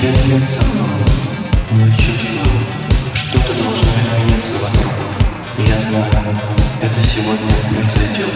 Тебя нет со мной, но я чувствую, что-то должно измениться вокруг. Я знаю, это сегодня произойдет.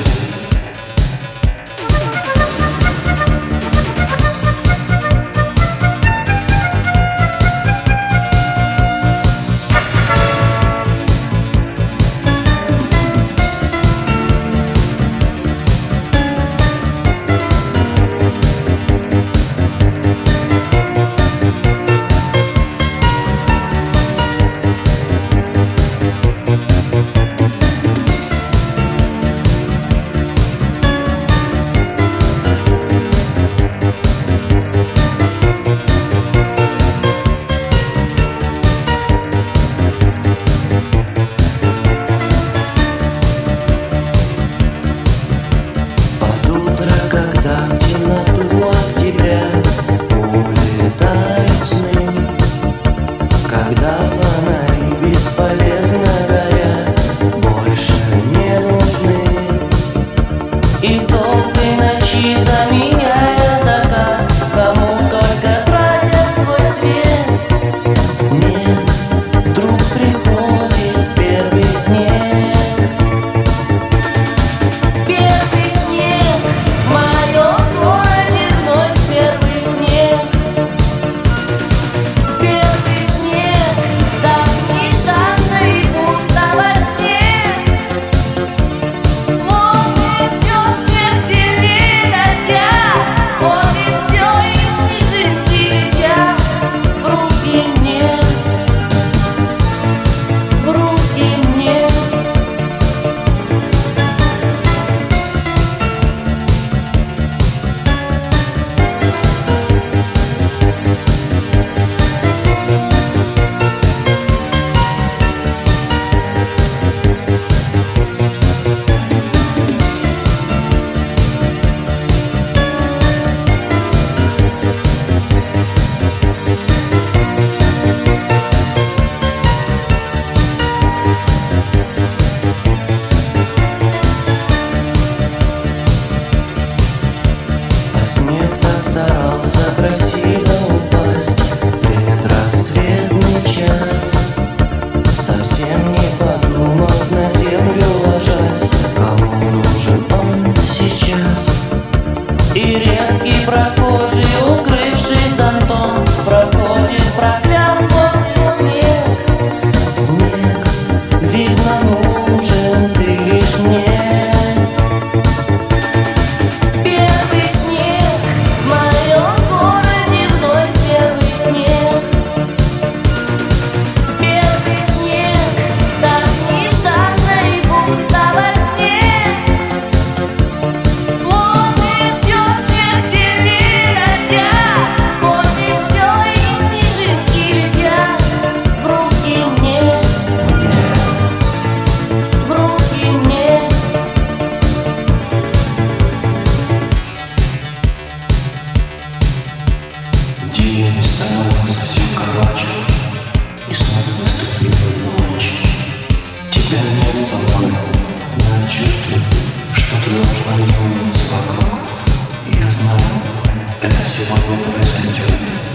Когда фонари бесполезно горят, больше не нужны. И в долгой ночи, заменяя закат, кому только тратят свой свет. Снег, вдруг приходит первый снег. Первый снег в моем городе, вновь первый снег. Снег так старался красиво упасть в предрассветный час, совсем не подумав, на землю ложась, кому нужен он сейчас. И редкий прохожий, укрывший зонтом, проходит проклятый снег. Снег, видно, нужен ты лишь мне. День становится все короче, и снова наступила ночь. Тебя нет со мной, но я чувствую, что-то должно измениться вокруг. Я знаю, это сегодня произойдет.